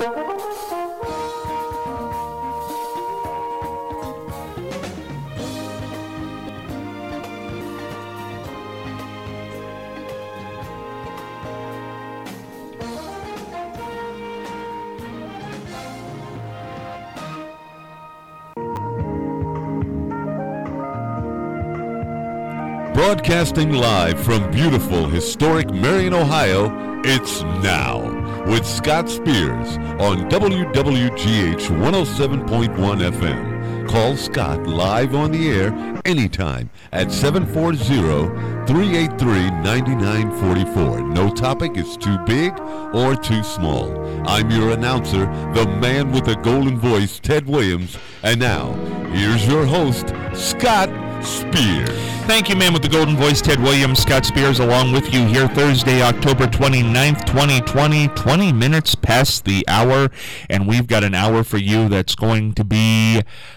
Broadcasting live from beautiful, historic Marion, Ohio, it's Now with Scott Spears on WWGH 107.1 FM. Call Scott live on the air anytime at 740-383-9944. No topic is too big or too small. I'm your announcer, the man with the golden voice, Ted Williams. And now, here's your host, Scott Spears. Thank you, man with the golden voice, Ted Williams. Scott Spears along with you here Thursday, October 29th, 2020, 20 minutes past the hour, and we've got an hour for you that's going to be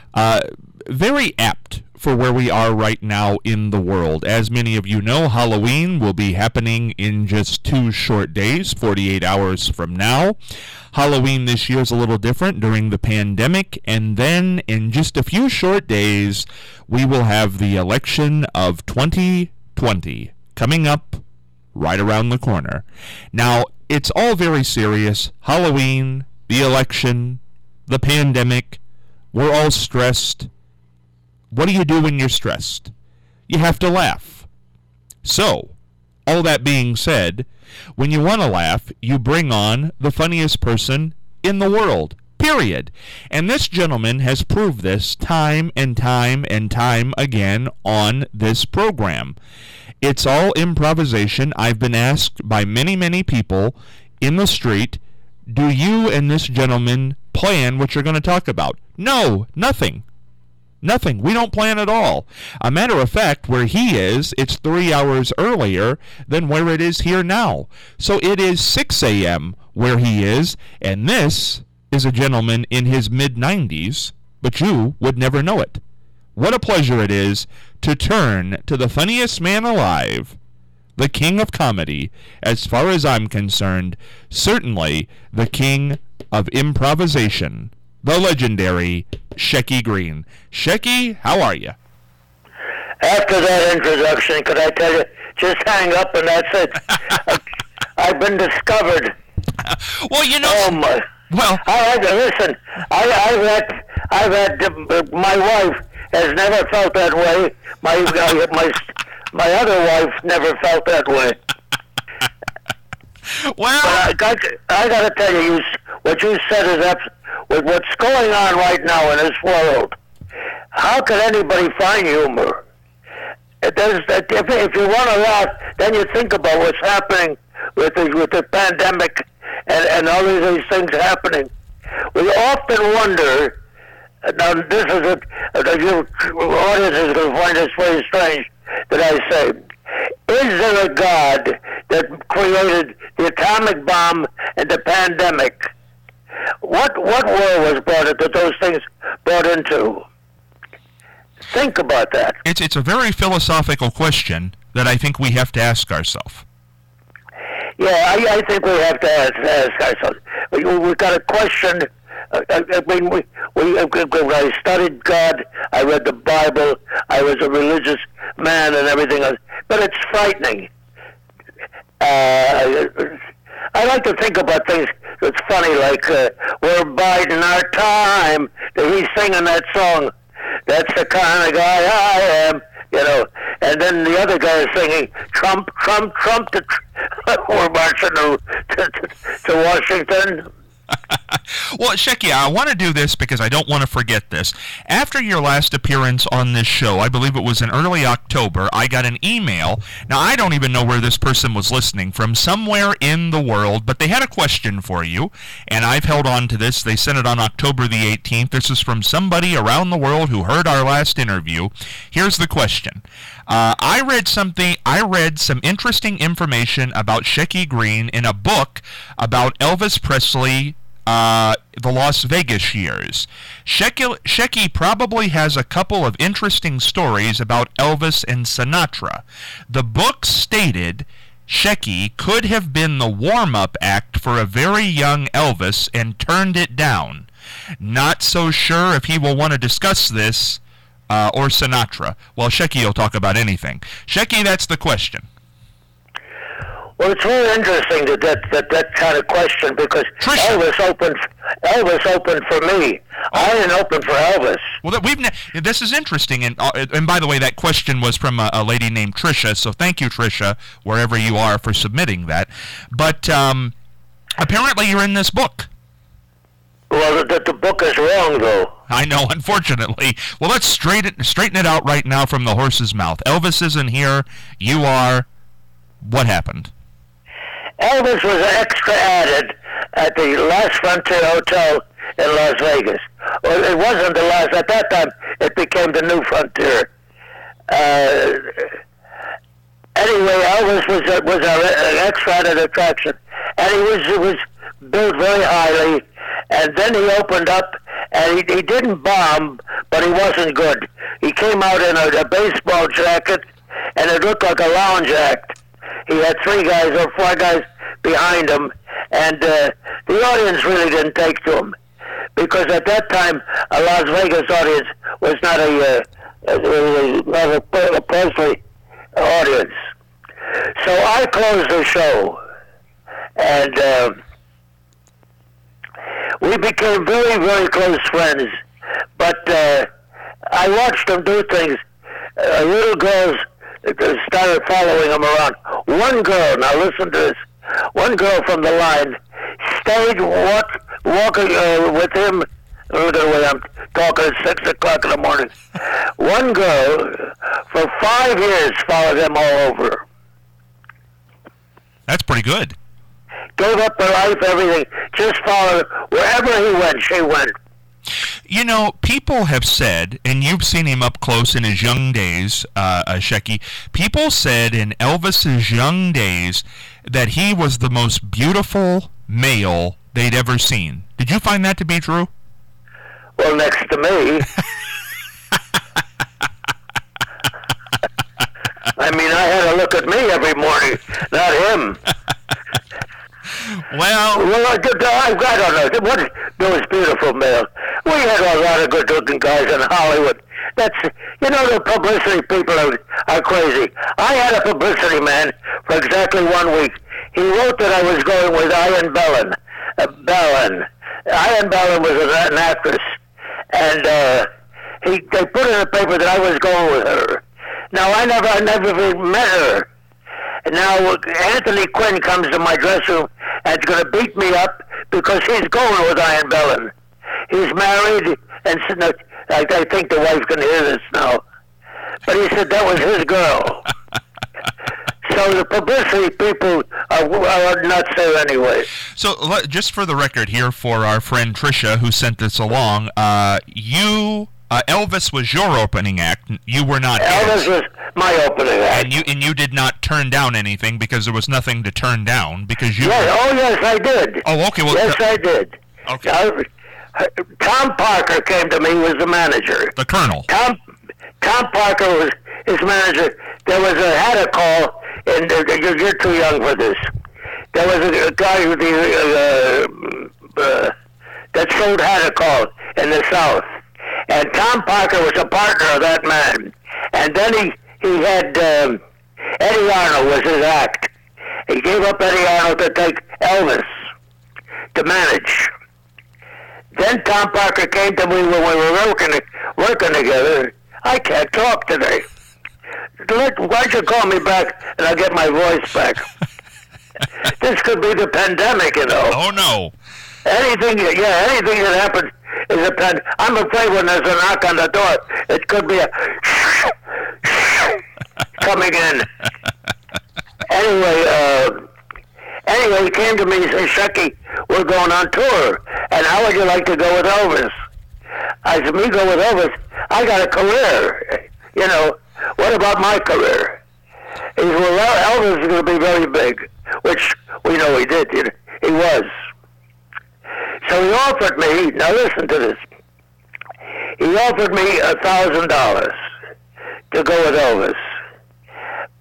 very apt for where we are right now in the world. As many of you know, Halloween will be happening in just 2 short days, 48 hours from now. Halloween this year is a little different during the pandemic, and then in just a few short days, we will have the election of 2020 coming up right around the corner. Now, it's all very serious. Halloween, the election, the pandemic, we're all stressed. What do you do when you're stressed? You have to laugh. So, all that being said, when you want to laugh, you bring on the funniest person in the world, period. And this gentleman has proved this time and time and time again on this program. It's all improvisation. I've been asked by many, many people in the street, do you and this gentleman plan what you're going to talk about? No, nothing. Nothing. We don't plan at all. A matter of fact, where he is, it's 3 hours earlier than where it is here now. So it is 6 a.m. where he is, and this is a gentleman in his mid-90s, but you would never know it. What a pleasure it is to turn to the funniest man alive, the king of comedy, as far as I'm concerned, certainly the king of improvisation, the legendary Shecky Greene. Shecky, how are you? After that introduction, could I tell you, just hang up and that's it. I've been discovered. Well, you know. Oh my. Well, listen. I've had. My wife has never felt that way. My other wife never felt that way. Well, but I got to tell you, what you said is with what's going on right now in this world. How can anybody find humor? If you want to laugh, then you think about what's happening with the pandemic and all of these things happening. We often wonder. Now, this is your audience is going to find this very strange that I say. Is there a God that created the atomic bomb and the pandemic? What world was brought into those things brought into? Think about that. It's a very philosophical question that I think we have to ask ourselves. Yeah, I think we have to ask ourselves. We've got a question. I studied God. I read the Bible. I was a religious man and everything else. But it's frightening. I like to think about things that's funny, like we're biding our time. He's singing that song. That's the kind of guy I am, you know. And then the other guy is singing, Trump, Trump, Trump. We're marching to Washington. Well, Shecky, I want to do this because I don't want to forget this. After your last appearance on this show, I believe it was in early October, I got an email. Now, I don't even know where this person was listening from, somewhere in the world, but they had a question for you, and I've held on to this. They sent it on October the 18th. This is from somebody around the world who heard our last interview. Here's the question. I read some interesting information about Shecky Greene in a book about Elvis Presley, the Las Vegas years. Shecky probably has a couple of interesting stories about Elvis and Sinatra. The book stated Shecky could have been the warm-up act for a very young Elvis and turned it down. Not so sure if he will want to discuss this or Sinatra. Well, Shecky will talk about anything. Shecky, that's the question. Well, it's really interesting that kind of question, because Trisha. Elvis opened for me. I didn't open for Elvis. Well, this is interesting, and by the way, that question was from a lady named Trisha. So thank you, Trisha, wherever you are, for submitting that. But apparently, you're in this book. Well, the book is wrong, though. I know, unfortunately. Well, let's straighten it out right now from the horse's mouth. Elvis isn't here. You are. What happened? Elvis was an extra added at the Last Frontier Hotel in Las Vegas. Well, it wasn't the last. At that time, it became the New Frontier. Anyway, Elvis was an extra added attraction, and he was built very highly. And then he opened up, and he didn't bomb, but he wasn't good. He came out in a baseball jacket, and it looked like a lounge act. He had 3 guys or 4 guys behind him, and the audience really didn't take to him, because at that time a Las Vegas audience was not a Presley audience. So I closed the show, and we became very, very close friends. But I watched him do things. Little girls started following him around. One girl, now listen to this, one girl from the line stayed walking with him. Look at the way I'm talking at 6 o'clock in the morning. One girl for 5 years followed him all over. That's pretty good. Gave up her life, everything. Just followed wherever he went, she went. You know, people have said, and you've seen him up close in his young days, Shecky, people said in Elvis's young days that he was the most beautiful male they'd ever seen. Did you find that to be true? Well, next to me. I mean, I had to look at me every morning, not him. Well, I don't know. What those beautiful males? We had a lot of good-looking guys in Hollywood. That's, the publicity people are crazy. I had a publicity man for exactly 1 week. He wrote that I was going with Ian Bellin. Ian Bellin was an actress, and they put in the paper that I was going with her. Now I never even met her. Now Anthony Quinn comes to my dressing room and is going to beat me up because he's going with Ian Bellin. He's married, and I think the wife can hear this now. But he said that was his girl. So the publicity people are nuts there anyway. So just for the record here, for our friend Trisha who sent this along, Elvis was your opening act. You were not. Elvis was my opening act. And you did not turn down anything because there was nothing to turn down because you. Yes, yes, I did. Oh, okay. Well, yes, I did. Okay. Tom Parker came to me, was the manager. The Colonel. Tom Parker was his manager. There was had a call, and you're too young for this. There was a guy with that sold had a call in the South. And Tom Parker was a partner of that man. And then he had Eddie Arnold was his act. He gave up Eddie Arnold to take Elvis to manage. Then Tom Parker came to me when we were working together. I can't talk today. Why don't you call me back and I'll get my voice back? This could be the pandemic, Oh, no. Anything that happens is a pandemic. I'm afraid when there's a knock on the door, it could be a coming in. Anyway, he came to me and said, Shecky, we're going on tour, and how would you like to go with Elvis? I said, me go with Elvis? I got a career. What about my career? He said, well, Elvis is going to be very big, which we know he did. He was. So he offered me, now listen to this, he offered me $1,000 to go with Elvis. But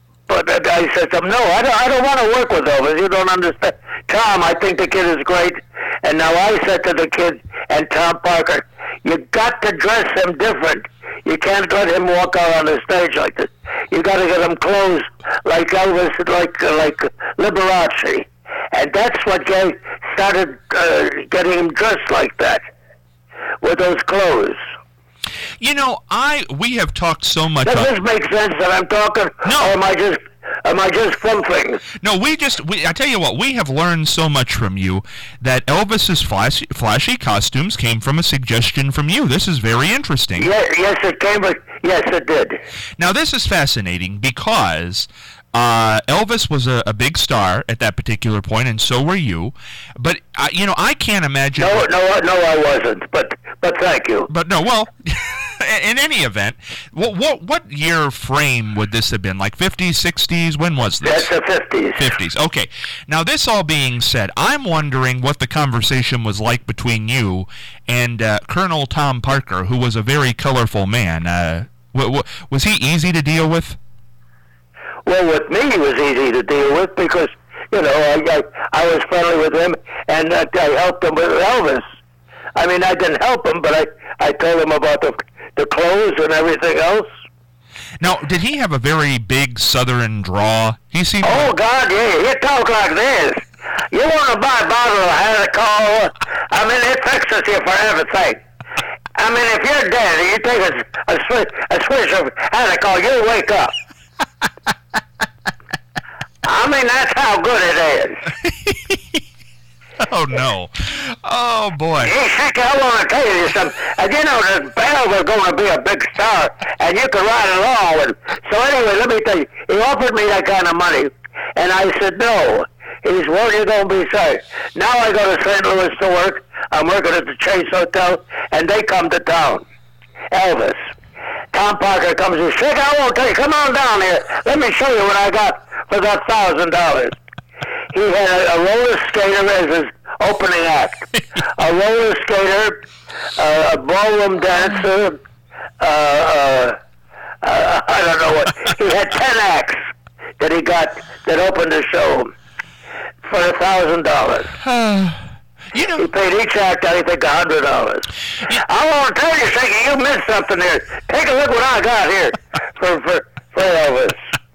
I said to him, no, I don't want to work with Elvis. You don't understand. Tom, I think the kid is great. And now I said to the kid and Tom Parker, you got to dress him different. You can't let him walk out on the stage like this. You got to get him clothes like Elvis, like Liberace. And that's what started getting him dressed like that, with those clothes. You know, we have talked so much. Does this make sense that I'm talking? No. Or am I just flumping? No, I tell you what, we have learned so much from you that Elvis's flashy costumes came from a suggestion from you. This is very interesting. Yes, it came, but yes, it did. Now, this is fascinating because Elvis was a big star at that particular point, and so were you. But I can't imagine. No, I wasn't. But thank you. But no, well, in any event, what year frame would this have been? Like 50s, 60s? When was this? That's the 50s. 50s. Okay. Now, this all being said, I'm wondering what the conversation was like between you and Colonel Tom Parker, who was a very colorful man. Was he easy to deal with? Well, with me, he was easy to deal with because, I was friendly with him, and I helped him with Elvis. I mean, I didn't help him, but I told him about the clothes and everything else. Now, did he have a very big Southern draw? He seemed. Oh, God, yeah. He talk like this. You want to buy a bottle of Hannah? I mean, it fixes you for everything. I mean, if you're dead and you take a switch of Hannah, you'll wake up. I mean, that's how good it is. Oh, no. Oh, boy. Hey, Shaky, I want to tell you something. The band was going to be a big star, and you could ride along with him. So anyway, let me tell you, he offered me that kind of money, and I said no. He said, well, you're going to be sorry. Now I go to St. Louis to work. I'm working at the Chase Hotel, and they come to town. Elvis. Tom Parker comes and says, Shaky, I want to tell you, come on down here. Let me show you what I got for that $1,000. He had a roller skater as his opening act. A roller skater, a ballroom dancer, I don't know what. He had 10 acts that he got that opened the show for $1,000. He paid each act, I think, $100. I want to tell you, Shaky, you missed something there. Take a look what I got here for Elvis.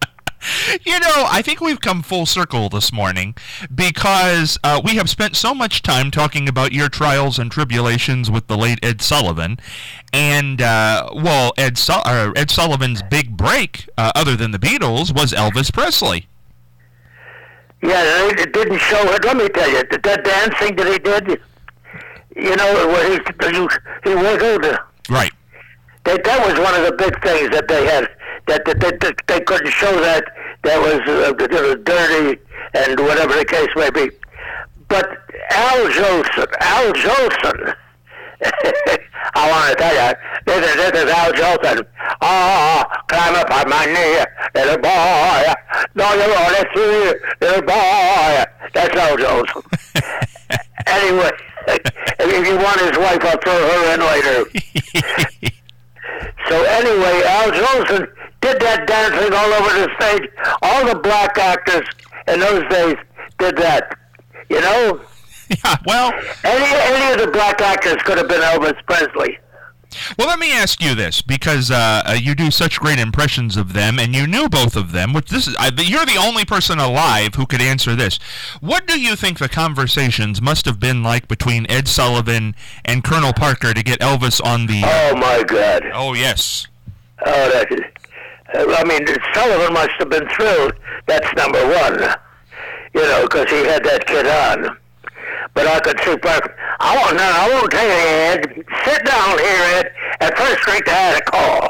I think we've come full circle this morning because we have spent so much time talking about your trials and tribulations with the late Ed Sullivan. And, Ed Sullivan's big break, other than the Beatles, was Elvis Presley. Yeah, it didn't show it. Let me tell you, that dancing that he did, where he wiggled. Right. That was one of the big things that they had. That they couldn't show that was dirty and whatever the case may be. But Al Jolson, I want to tell you, this is Al Jolson. Oh, climb up on my knee, little boy. No, you want to see, little boy. That's Al Jolson. Anyway, if you want his wife, I'll throw her in later. So anyway, Al Jolson did that dancing all over the stage. All the black actors in those days did that. Yeah, well... Any of the black actors could have been Elvis Presley. Well, let me ask you this, because you do such great impressions of them, and you knew both of them, which you're the only person alive who could answer this. What do you think the conversations must have been like between Ed Sullivan and Colonel Parker to get Elvis on the... Oh, my God. Oh, yes. Oh, Sullivan must have been thrilled. That's number one, because he had that kid on. But I could see Parker. I won't tell you, Ed. Sit down here, Ed, and first drink the Hannah.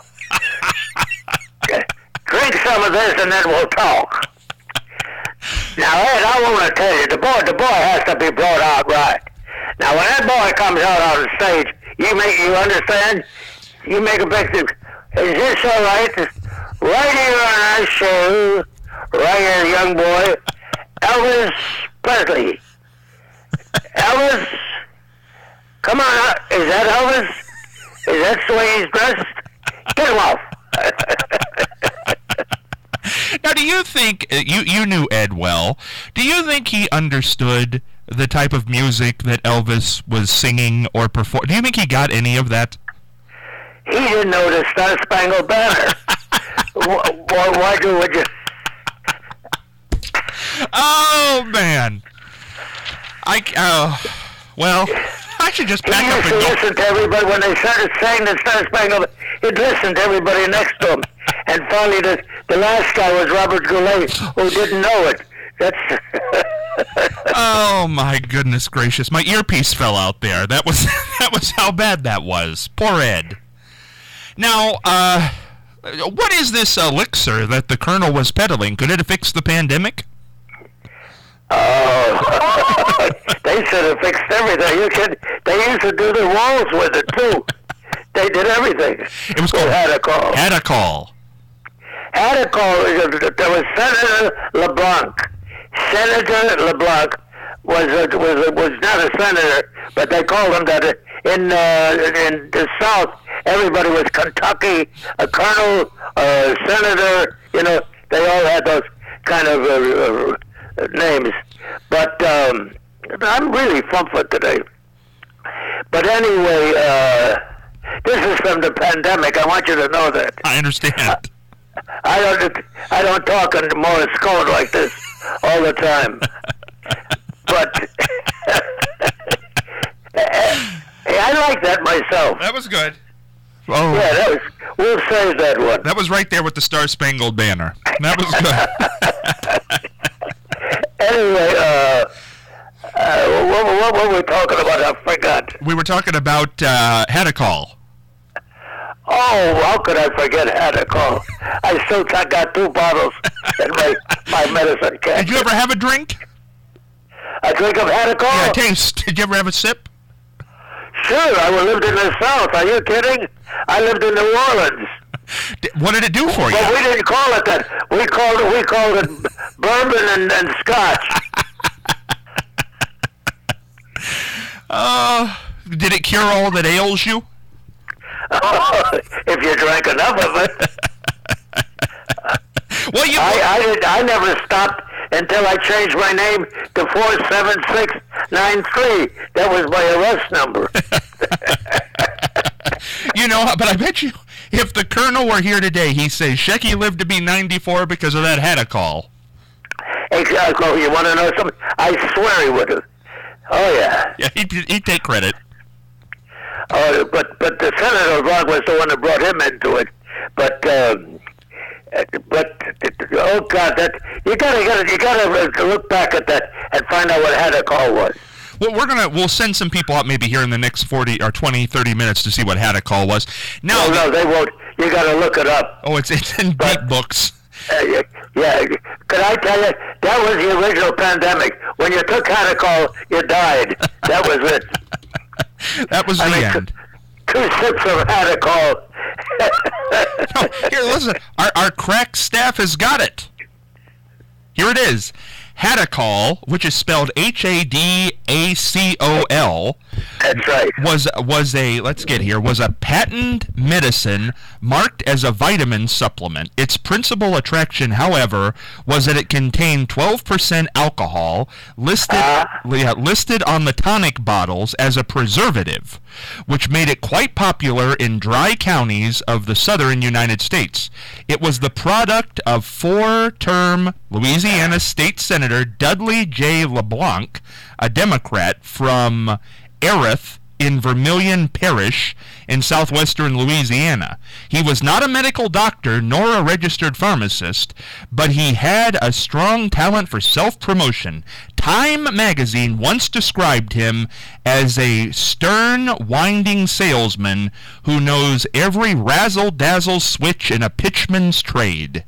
Drink some of this, and then we'll talk. Now, Ed, I want to tell you, the boy has to be brought out right. Now, when that boy comes out on the stage, you understand? You make a big thing. Is this all right? Right here on our show, right here, young boy, Elvis Presley. Elvis, come on out. Is that Elvis? Is that the way he's dressed? Get him off. Now, do you think, you knew Ed well, do you think he understood the type of music that Elvis was singing or performing? Do you think he got any of that? He didn't know the Star Spangled Banner. Why would you? Oh, man. Well, I should just pack up and go. He used to listen to everybody when they started saying the Star Spangled. He'd listen to everybody next to him. And finally, the last guy was Robert Goulet, who didn't know it. Oh, my goodness gracious. My earpiece fell out there. That was how bad that was. Poor Ed. Now, what is this elixir that the Colonel was peddling? Could it have fixed the pandemic? Oh, they should have fixed everything. They used to do the walls with it, too. They did everything. It was called Hadacol. Hadacol. Hadacol, there was Senator LeBlanc. Senator LeBlanc was not a senator, but they called him that in the South. Everybody was Kentucky, a colonel, a senator. You know, they all had those kind of names. But I'm really fumfed today. But anyway, this is from the pandemic. I want you to know that. I understand. I don't talk in Morse code like this all the time. But I like that myself. That was good. Oh. Yeah, we'll save that one. That was right there with the Star Spangled Banner. That was good. Anyway, what were we talking about? I forgot. We were talking about Hadacol. Oh, how could I forget Hadacol? I still got 2 bottles in my medicine cabinet. Did you ever have a drink? A drink of Hadacol? Yeah, taste. Did you ever have a sip? Sure, I lived in the South. Are you kidding? I lived in New Orleans. What did it do for you? But we didn't call it that. We called it bourbon and scotch. Did it cure all that ails you? If you drank enough of it. Well, I never stopped until I changed my name to 47693. That was my arrest number. You know, but I bet you, if the Colonel were here today, he'd say, Shecky lived to be 94 because of that Hadacol. Exactly. You want to know something? I swear he would have. Oh, yeah. Yeah, he'd take credit. Oh, but the Senator LeBlanc was the one that brought him into it. But oh God, that you gotta look back at that and find out what Hadacol was. Well, we'll send some people out maybe here in the next 40 or 20, 30 minutes to see what Hadacol was. Now, no, they won't. You gotta look it up. Oh, it's in deep books. Yeah. Could I tell you, that was the original pandemic. When you took Hadacol, you died. That was it. That was the end. 2 sips of Hadacol. No, here, listen. Our crack staff has got it. Here it is. Hadacol, which is spelled Hadacol. That's right. Was a patent medicine marked as a vitamin supplement. Its principal attraction, however, was that it contained 12% alcohol, listed on the tonic bottles as a preservative, which made it quite popular in dry counties of the southern United States. It was the product of 4-term Louisiana State Senator Dudley J. LeBlanc, a Democrat from Erith in Vermilion Parish in southwestern Louisiana. He was not a medical doctor nor a registered pharmacist, but he had a strong talent for self-promotion. Time magazine once described him as a stern, winding salesman who knows every razzle-dazzle switch in a pitchman's trade.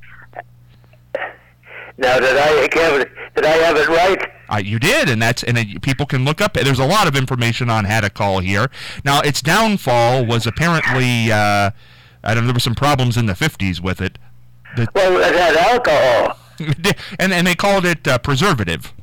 Now, did I have it right? You did, and people can look up. There's a lot of information on Hadacol here. Now, its downfall was apparently, there were some problems in the 50s with it. Well, it had alcohol. And they called it preservative.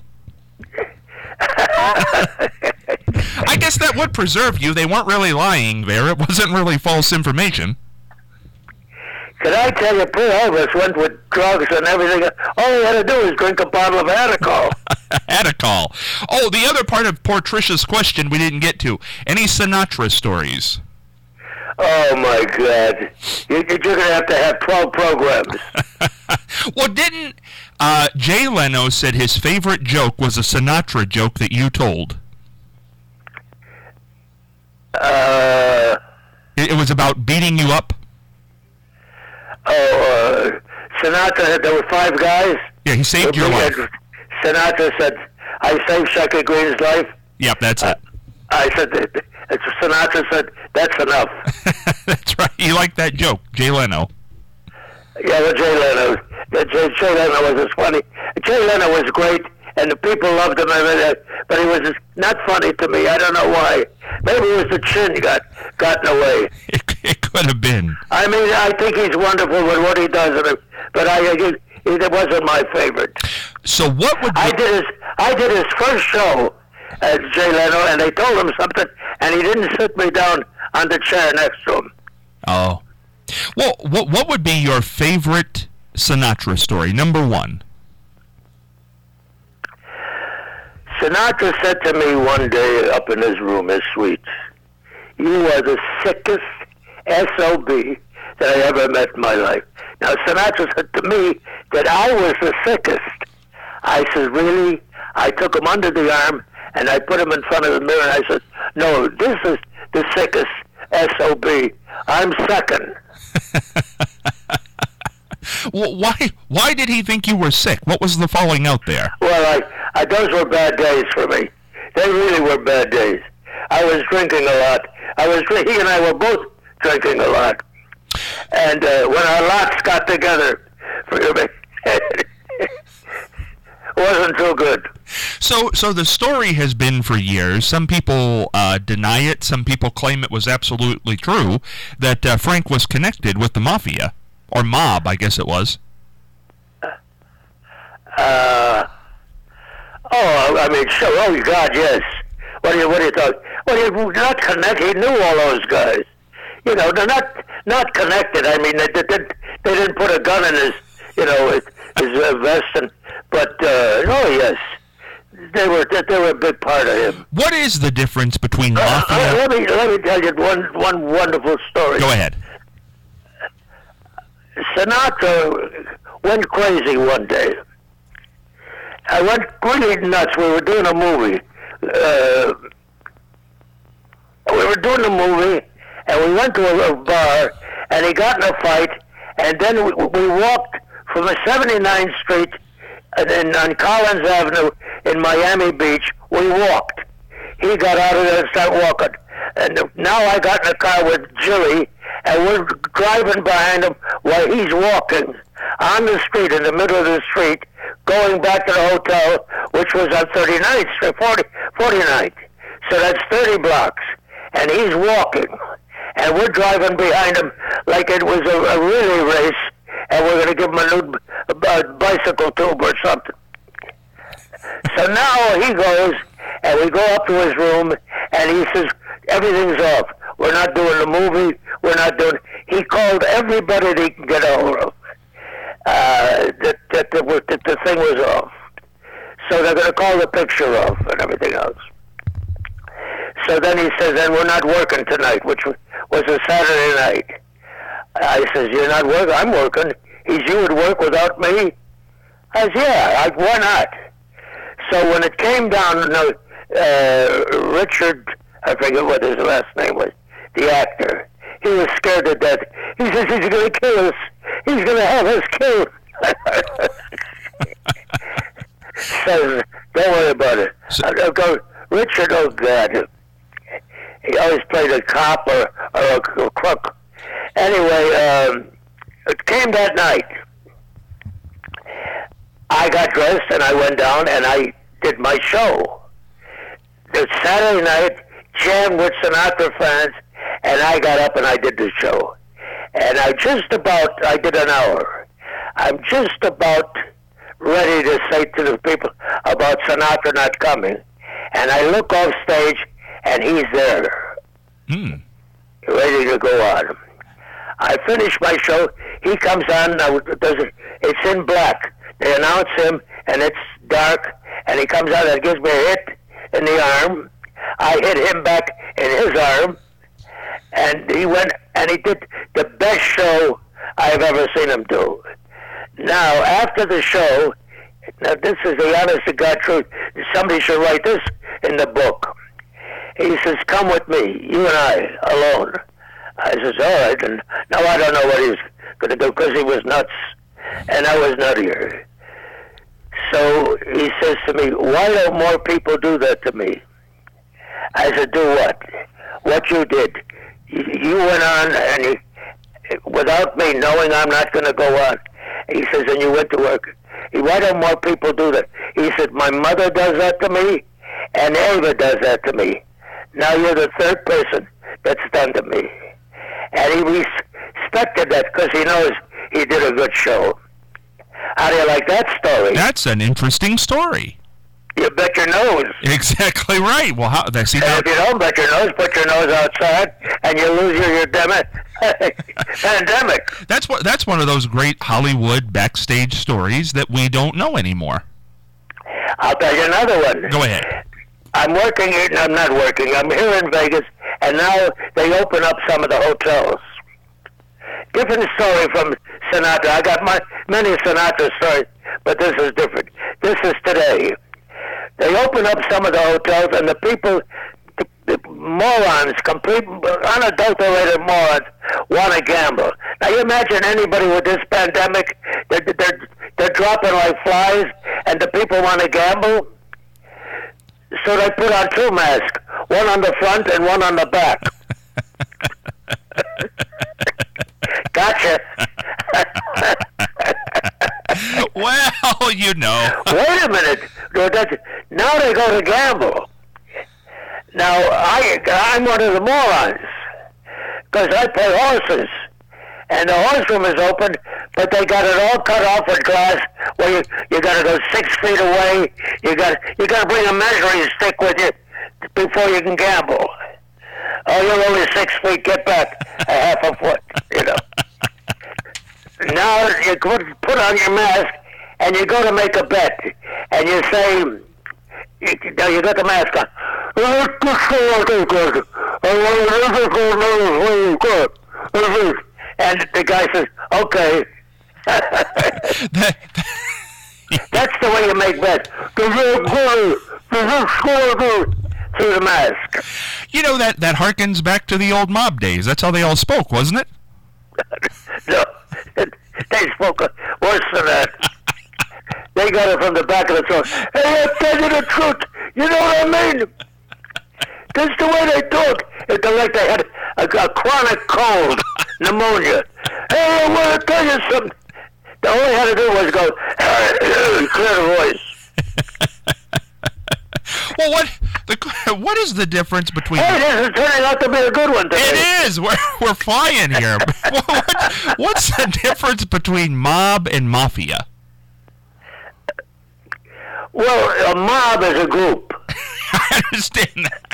I guess that would preserve you. They weren't really lying there. It wasn't really false information. Can I tell you, poor Elvis went with drugs and everything. All he had to do was drink a bottle of Adderall. Adderall. Oh, the other part of poor Trisha's question we didn't get to. Any Sinatra stories? Oh, my God. You're going to have 12 programs. Well, didn't Jay Leno said his favorite joke was a Sinatra joke that you told? It was about beating you up? Sinatra, there were 5 guys. Yeah, he saved your life. Sinatra said, I saved Shecky Green's life. Yep, that's it. I said, Sinatra said, that's enough. That's right. You like that joke, Jay Leno. Yeah, well, Jay Leno. Jay Leno was just funny. Jay Leno was great, and the people loved him, but he was just not funny to me. I don't know why. Maybe it was the chin gotten away. It could have been. I mean, I think he's wonderful with what he does, but it wasn't my favorite. So what would I did his first show as Jay Leno, and they told him something, and he didn't sit me down on the chair next to him. Oh. Well, what would be your favorite Sinatra story? Number 1. Sinatra said to me one day up in his room, his suite, "You are the sickest SOB that I ever met in my life." Now, Sinatra said to me that I was the sickest. I said, "Really?" I took him under the arm, and I put him in front of the mirror, and I said, "No, this is the sickest SOB. I'm second." Well, why did he think you were sick? What was the falling out there? Well, those were bad days for me. They really were bad days. I was drinking a lot. He and I were both drinking a lot. And when our lots got together, it wasn't too good. So the story has been for years. Some people deny it. Some people claim it was absolutely true that Frank was connected with the mafia. Or mob, I guess it was. I mean, sure. Oh, God, yes. What do you talk? Well, you're not connected. He knew all those guys. You know, they're not connected. I mean, they didn't put a gun in his vest. But yes, they were a big part of him. What is the difference between mafia? Let me tell you one wonderful story. Go ahead. Sinatra went crazy one day. I went really nuts. We were doing a movie. And we went to a bar, and he got in a fight, and then we walked from the 79th Street and on Collins Avenue in Miami Beach. We walked. He got out of there and started walking. And now I got in a car with Jilly, and we're driving behind him while he's walking on the street, in the middle of the street, going back to the hotel, which was on 39th Street, 49th. So that's 30 blocks. And he's walking. And we're driving behind him like it was a relay race, and we're going to give him a new bicycle tube or something. So now he goes, and we go up to his room, and he says, everything's off. We're not doing the movie. He called everybody that he can get a hold of. That the thing was off. So they're going to call the picture off and everything else. So then he says, and we're not working tonight, which was a Saturday night. I says, you're not working? I'm working. You would work without me? I said, yeah, why not? So when it came down, Richard, I forget what his last name was, the actor, he was scared to death. He says, he's going to kill us. He's going to have us killed. Says, don't worry about it. I'll go, Richard, oh God. He always played a cop or a crook. Anyway, it came that night. I got dressed and I went down and I did my show. The Saturday night, jammed with Sinatra fans, and I got up and I did the show. And I did an hour. I'm just about ready to say to the people about Sinatra not coming. And I look off stage, and he's there. Ready to go on. I finished my show. he comes on. Now, it's in black. They announce him, and it's dark, and he comes out and gives me a hit in the arm. I hit him back in his arm, and he went and he did the best show I've ever seen him do. Now, after the show, now this is the honest to God truth. Somebody should write this in the book. He says, "Come with me, you and I, alone." I says, "All right." And now I don't know what he's going to do because he was nuts, and I was nuttier. So he says to me, "Why don't more people do that to me?" I said, "Do what?" "What you did. You went on, and without me knowing I'm not going to go on." He says, "And you went to work." "Why don't more people do that?" He said, "My mother does that to me, and Ava does that to me. Now you're the third person that's done to me." And he respected that because he knows he did a good show. How do you like that story? That's an interesting story. You bet your nose. Exactly right. Well, how? See, And if you don't bet your nose, put your nose outside, and you lose your pandemic. That's one of those great Hollywood backstage stories that we don't know anymore. I'll tell you another one. Go ahead. I'm working, I'm not working, I'm here in Vegas, and now they open up some of the hotels. Different story from Sinatra. I got many Sinatra stories, but this is different. This is today. They open up some of the hotels, and the people, the morons, complete unadulterated morons, want to gamble. Now you imagine anybody with this pandemic, they're dropping like flies, and the people want to gamble. So they put on two masks, one on the front and one on the back. Gotcha. Well, you know. Wait a minute. Now they go to gamble. Now, I'm one of the morons because I play horses. And the horse room is open, but they got it all cut off with glass where you got to go 6 feet away. You got to bring a measuring stick with you before you can gamble. Oh, you're only 6 feet. Get back a half a foot, you know. Now you put on your mask and you go to make a bet, and you say, you got the mask on. And the guy says, "Okay." That's the way you make bets. Through the mask. You know, that harkens back to the old mob days. That's how they all spoke, wasn't it? No, they spoke worse than that. They got it from the back of the throat. "Hey, I'll tell you the truth. You know what I mean? That's the way they talk. It's like they had a chronic cold, pneumonia. Hey, I want to tell you something." All they had to do was go, clear the voice. Well, what is the difference between... Hey, this is turning out to be a good one today. It is. We're flying here. What's the difference between mob and mafia? Well, a mob is a group. I understand that.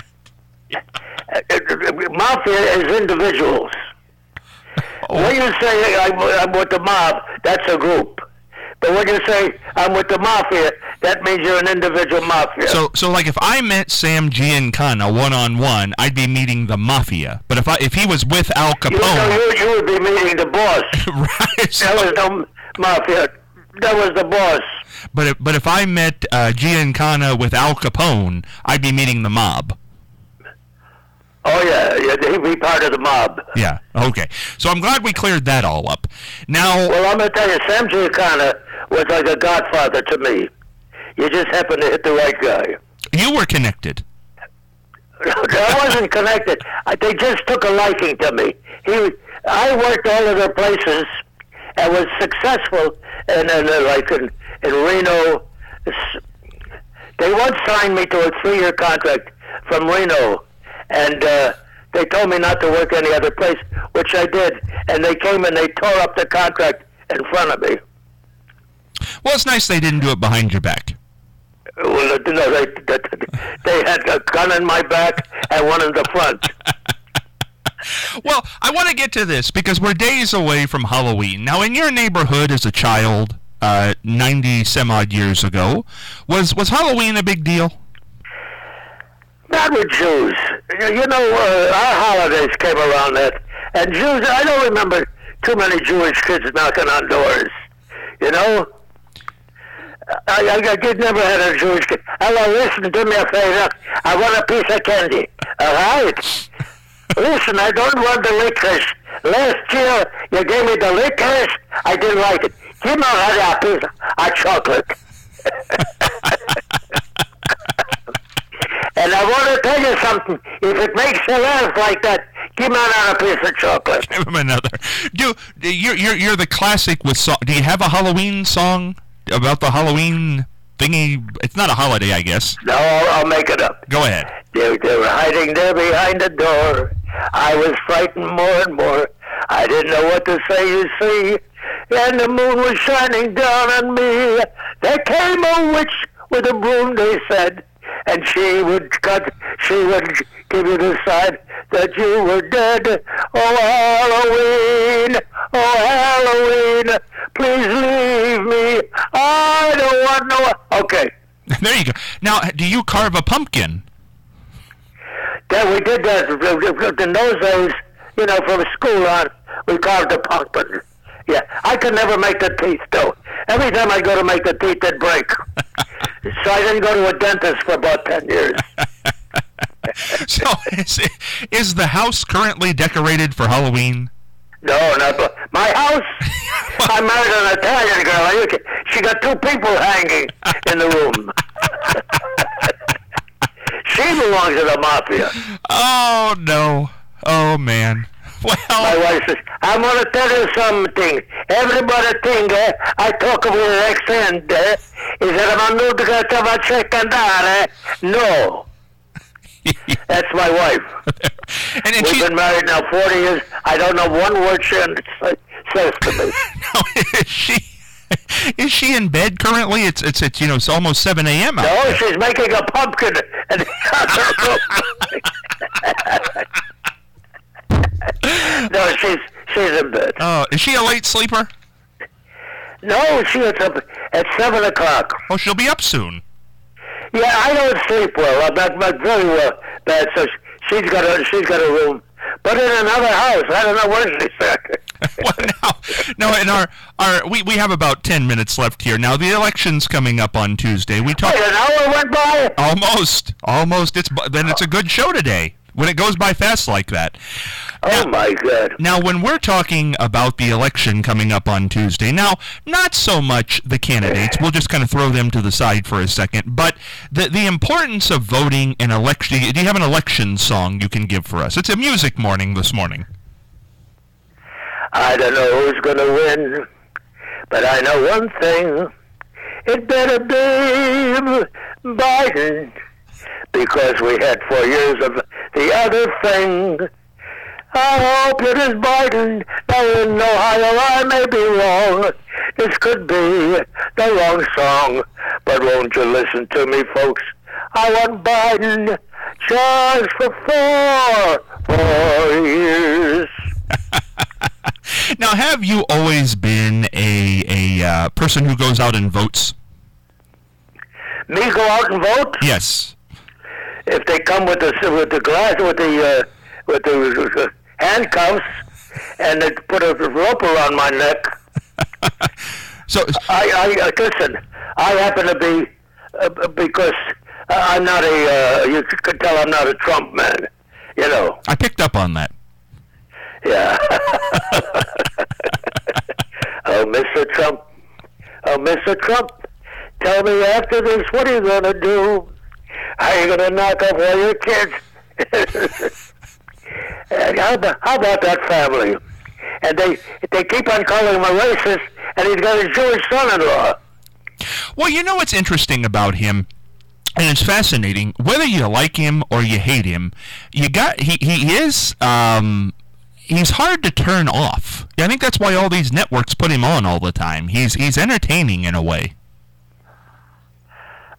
Mafia is individuals. When you say I'm with the mob, that's a group. But when you say I'm with the mafia, that means you're an individual mafia. So like if I met Sam Giancana one-on-one, I'd be meeting the mafia. But if he was with Al Capone... You would be meeting the boss. Right. That was the mafia. That was the boss. But if I met Giancana with Al Capone, I'd be meeting the mob. Oh, yeah, he'd be part of the mob. Yeah, okay. So I'm glad we cleared that all up. Now... Well, I'm going to tell you, Sam Giancana was like a godfather to me. You just happened to hit the right guy. You were connected. I wasn't connected. They just took a liking to me. I worked all of their places and was successful in Reno. They once signed me to a 3-year contract from Reno. And they told me not to work any other place, which I did. And they came and they tore up the contract in front of me. Well, it's nice they didn't do it behind your back. Well, no, they had a gun in my back and one in the front. Well, I want to get to this because we're days away from Halloween. Now, in your neighborhood as a child, 90 some odd years ago, was Halloween a big deal? Not with Jews. You know, our holidays came around that. And Jews, I don't remember too many Jewish kids knocking on doors. You know? I never had a Jewish kid. Hello, listen, do me a favor. I want a piece of candy. All right? Listen, I don't want the licorice. Last year, you gave me the licorice. I didn't like it. Give me a piece of chocolate. And I want to tell you something. If it makes you laugh like that, give me another piece of chocolate. Give him another. You're the classic with song. Do you have a Halloween song about the Halloween thingy? It's not a holiday, I guess. No, I'll make it up. Go ahead. They were hiding there behind the door. I was frightened more and more. I didn't know what to say, you see. And the moon was shining down on me. There came a witch with a broom, they said. And she would give you the sign that you were dead. Oh, Halloween, oh, Halloween, please leave me. I don't want no... Okay. There you go. Now, do you carve a pumpkin? Yeah, we did that. In those days, you know, from school on, we carved a pumpkin. Yeah, I could never make the teeth, though. Every time I go to make the teeth, they'd break. So I didn't go to a dentist for about 10 years. So, is the house currently decorated for Halloween? No, not my house. I married an Italian girl. She got 2 people hanging in the room. She belongs to the mafia. Oh, no. Oh, man. Well, my wife says, I'm going to tell you something. Everybody think I talk with an accent. Is that I'm not going to check and that? No. That's my wife. And We've been married now 40 years. I don't know one word she says to me. No, is she in bed currently? It's you know, it's almost 7 a.m. out No, there. She's making a pumpkin in the other room. No, she's in bed. Oh, is she a late sleeper? No, she is up at 7 o'clock. Oh, she'll be up soon. Yeah, I don't sleep well. I'm not very well. Bad, so she's got a room, but in another house. I don't know where she's at. Well, now in our we have about 10 minutes left here. Now the election's coming up on Tuesday. We talked. Wait, an hour went by. Almost. It's a good show today. When it goes by fast like that. Oh, my God. Now, when we're talking about the election coming up on Tuesday, now, not so much the candidates, we'll just kind of throw them to the side for a second, but the importance of voting and election. Do you have an election song you can give for us? It's a music morning this morning. I don't know who's going to win, but I know one thing. It better be Biden, because we had 4 years of the other thing. I hope it is Biden. Now in Ohio I may be wrong. This could be the wrong song. But won't you listen to me, folks? I want Biden just for 4 years. Now, have you always been a person who goes out and votes? Me go out and vote? Yes. If they come with the handcuffs and they put a rope around my neck. So I listen. I happen to be because I'm not you could tell I'm not a Trump man. You know. I picked up on that. Yeah. Oh, Mr. Trump. Oh, Mr. Trump. Tell me after this, what are you going to do? Are you going to knock off all your kids? How about that family? And they keep on calling him a racist, and he's got a Jewish son-in-law. Well, you know what's interesting about him, and it's fascinating. Whether you like him or you hate him, he is he's hard to turn off. I think that's why all these networks put him on all the time. He's entertaining in a way.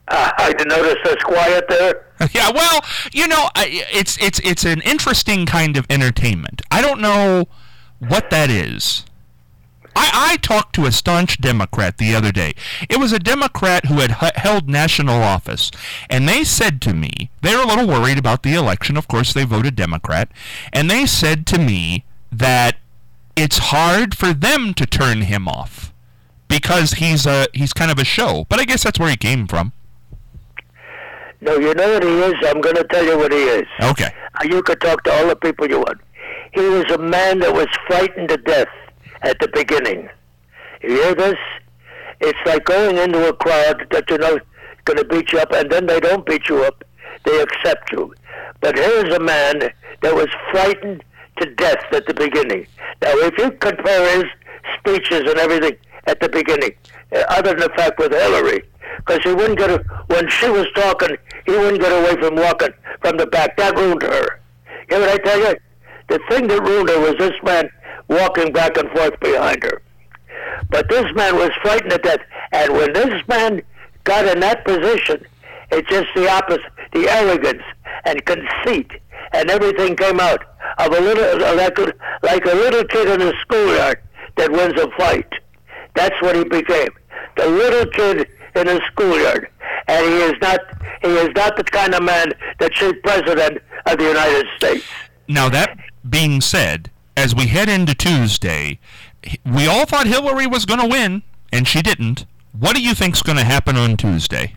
I didn't notice this quiet there. Yeah, well, it's an interesting kind of entertainment. I don't know what that is. I talked to a staunch Democrat the other day. It was a Democrat who had held national office, and they said to me, they were a little worried about the election. Of course, they voted Democrat, and they said to me that it's hard for them to turn him off because he's kind of a show. But I guess that's where he came from. No, you know what he is? I'm going to tell you what he is. Okay. You could talk to all the people you want. He was a man that was frightened to death at the beginning. You hear this? It's like going into a crowd that you know is going to beat you up, and then they don't beat you up. They accept you. But here's a man that was frightened to death at the beginning. Now, if you compare his speeches and everything at the beginning, other than the fact with Hillary, because he wouldn't get when she was talking, he wouldn't get away from walking from the back. That ruined her. You know what I tell you? The thing that ruined her was this man walking back and forth behind her. But this man was frightened to death. And when this man got in that position, it's just the opposite. The arrogance and conceit and everything came out of a little, like a little kid in a schoolyard that wins a fight. That's what he became. The little kid in a schoolyard. And he is not the kind of man that should be president of the United States. Now, that being said, as we head into Tuesday, we all thought Hillary was going to win, and she didn't. What do you think's going to happen on Tuesday?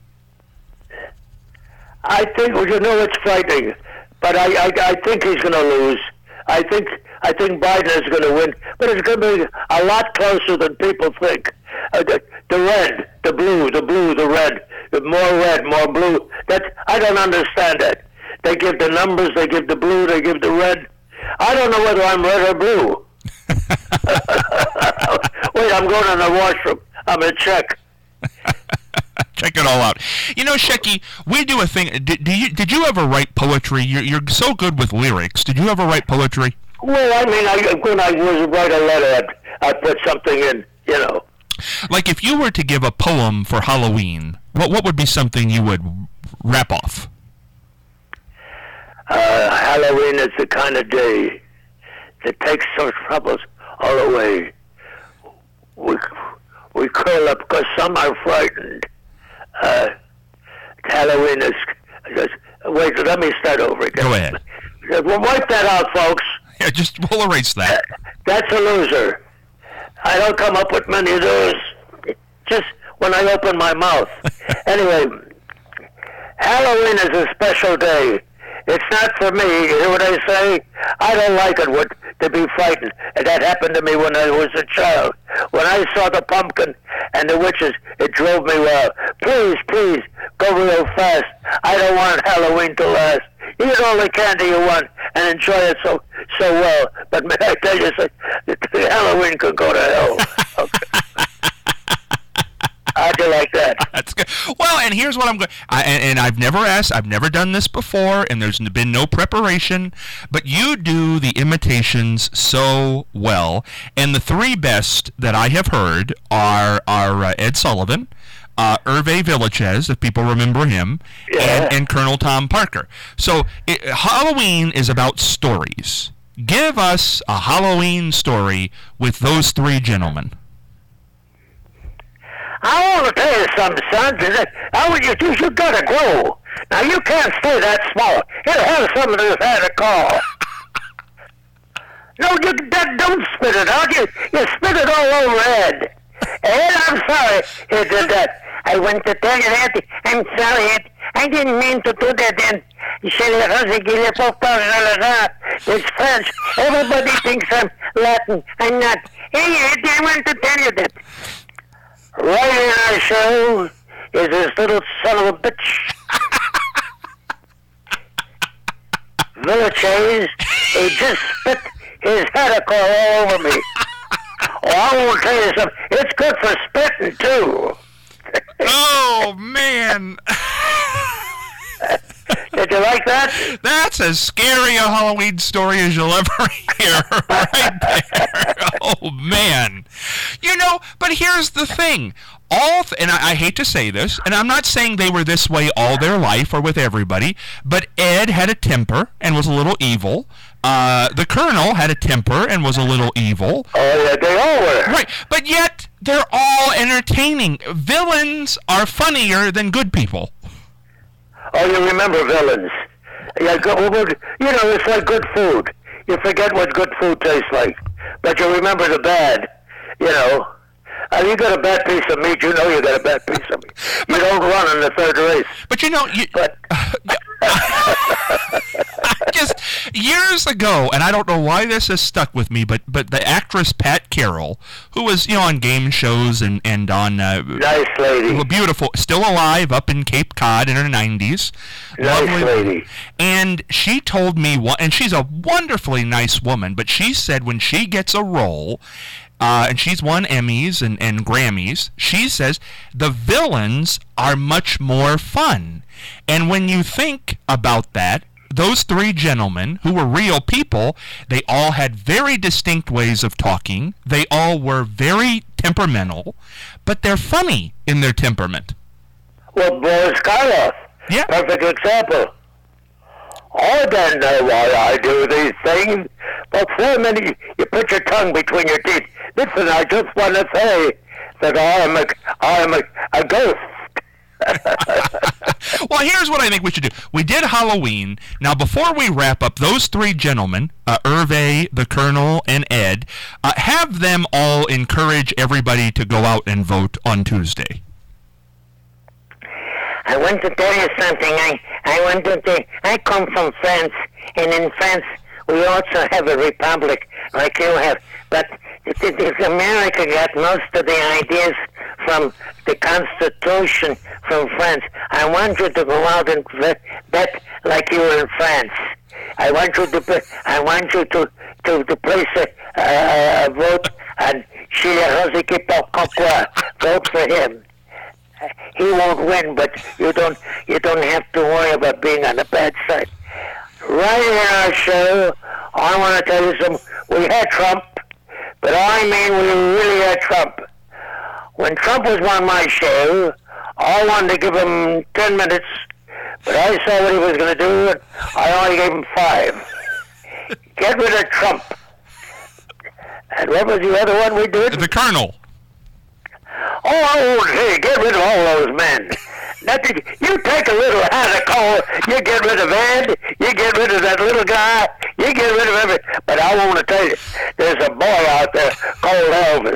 I think, well, it's frightening, but I think he's going to lose. I think Biden is going to win, but it's going to be a lot closer than people think. The red, the blue, the red, more blue. I don't understand that. They give the numbers, they give the blue, they give the red. I don't know whether I'm red or blue. Wait, I'm going to the washroom. I'm going to check. Check it all out. You know, Shecky, we do a thing. Did you ever write poetry? You're so good with lyrics. Did you ever write poetry? Well, I mean, when I was write a letter, I'd put something in, you know. Like if you were to give a poem for Halloween, what would be something you would rap off? Halloween is the kind of day that takes some troubles all away. We curl up because some are frightened. Halloween is... Wait, let me start over again. Go ahead. Well, wipe that out, folks. Yeah, we'll erase that. That's a loser. I don't come up with many of those. Just when I open my mouth. Anyway, Halloween is a special day. It's not for me. You hear what I say? I don't like it to be frightened. And that happened to me when I was a child. When I saw the pumpkin and the witches, it drove me wild. Please, go real fast. I don't want Halloween to last. Eat all the candy you want and enjoy it so well. But may I tell you, Halloween could go to hell. Okay. How'd you like that? That's good. Well, and here's what I'm going. And I've never asked. I've never done this before, and there's been no preparation. But you do the imitations so well, and the three best that I have heard are Ed Sullivan, Hervé Villachez, if people remember him, yeah, and Colonel Tom Parker. So Halloween is about stories. Give us a Halloween story with those three gentlemen. I want to tell you something, son. You got to grow. Now, you can't stay that small. Here, have some of this Anacol. No, don't spit it out. You spit it all over Ed. Ed, I'm sorry you did that. I want to tell you that. I'm sorry, Ed. I didn't mean to do that then. It's French. Everybody thinks I'm Latin. I'm not. Hey, Ed, I want to tell you that. Right in our show is this little son of a bitch. Villachez, he just spit his Hadacore all over me. Oh, I won't tell you something. It's good for spitting, too. Oh, man. Did you like that? That's as scary a Halloween story as you'll ever hear right there. Oh, man. You know, but here's the thing. and I hate to say this, and I'm not saying they were this way all their life or with everybody, but Ed had a temper and was a little evil. The Colonel had a temper and was a little evil. Oh, yeah, they all were. Right, but yet they're all entertaining. Villains are funnier than good people. Oh, you remember villains. Yeah, it's like good food. You forget what good food tastes like, but you remember the bad, you got a bad piece of meat, you got a bad piece of meat. You don't run in the third race. But just years ago, and I don't know why this has stuck with me, but the actress Pat Carroll, who was on game shows and on nice lady, beautiful, still alive up in Cape Cod in her 90s, nice lovely lady, and she told me and she's a wonderfully nice woman, but she said when she gets a role. And she's won Emmys and Grammys. She says the villains are much more fun. And when you think about that, those three gentlemen who were real people, they all had very distinct ways of talking. They all were very temperamental, but they're funny in their temperament. Well, Boris Karloff, yeah, perfect example. I don't know why I do these things, but so many, you put your tongue between your teeth. Listen, I just want to say that I am a ghost. Well, here's what I think we should do. We did Halloween. Now, before we wrap up, those three gentlemen, Hervé, the Colonel, and Ed, have them all encourage everybody to go out and vote on Tuesday. I want to tell you something. I come from France, and in France we also have a republic like you have. But America got most of the ideas from the Constitution from France. I want you to go out and bet like you were in France. I want you to place a vote on Chile Vote for him. He won't win, but you don't have to worry about being on the bad side. Right in our show, I want to tell you we had Trump, but we really had Trump. When Trump was on my show, I wanted to give him 10 minutes, but I saw what he was going to do, and I only gave him 5. Get rid of Trump. And what was the other one we did? The Colonel. Oh, hey, get rid of all those men. You take a little hat of coal, you get rid of Ed, you get rid of that little guy, you get rid of everything. But I want to tell you, there's a boy out there called Elvis.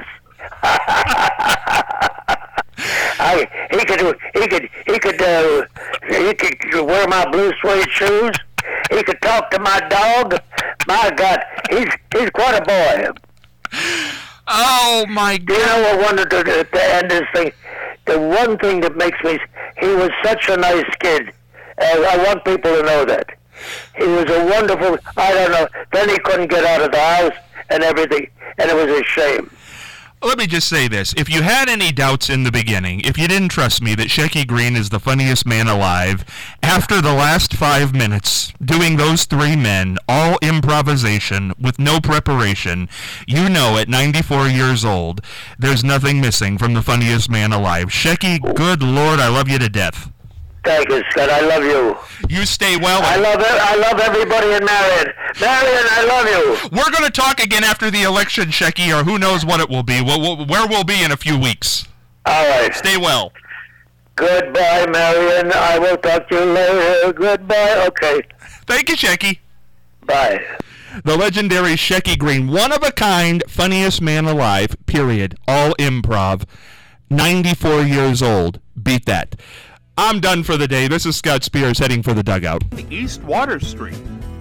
He could wear my blue suede shoes. He could talk to my dog. My God, he's quite a boy. Oh, my God. You know what I wanted to end this thing? The one thing that makes me... He was such a nice kid. I want people to know that. He was a wonderful... I don't know. Then he couldn't get out of the house and everything. And it was a shame. Let me just say this. If you had any doubts in the beginning, if you didn't trust me that Shecky Green is the funniest man alive, after the last 5 minutes, doing those three men, all improvisation, with no preparation, at 94 years old, there's nothing missing from the funniest man alive. Shecky, good Lord, I love you to death. Thank you, Scott. I love you. You stay well. I love everybody in Marion. Marion, I love you. We're going to talk again after the election, Shecky, or who knows what it will be. Where we'll be in a few weeks. All right. Stay well. Goodbye, Marion. I will talk to you later. Goodbye. Okay. Thank you, Shecky. Bye. The legendary Shecky Green, one of a kind, funniest man alive, period. All improv. 94 years old. Beat that. I'm done for the day. This is Scott Spears heading for the dugout. East Water Street.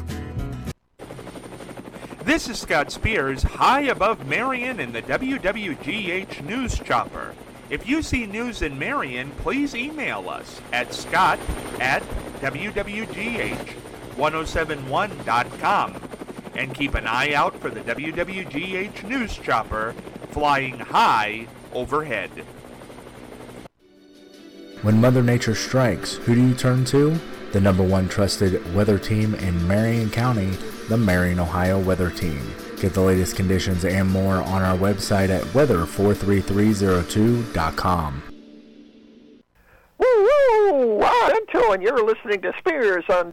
This is Scott Spears, high above Marion in the WWGH News Chopper. If you see news in Marion, please email us at scott@wwgh1071.com and keep an eye out for the WWGH News Chopper flying high overhead. When Mother Nature strikes, who do you turn to? The #1 trusted weather team in Marion County, the Marion, Ohio Weather Team. Get the latest conditions and more on our website at weather43302.com. Woo woo! I'm Anto, and you're listening to Spears on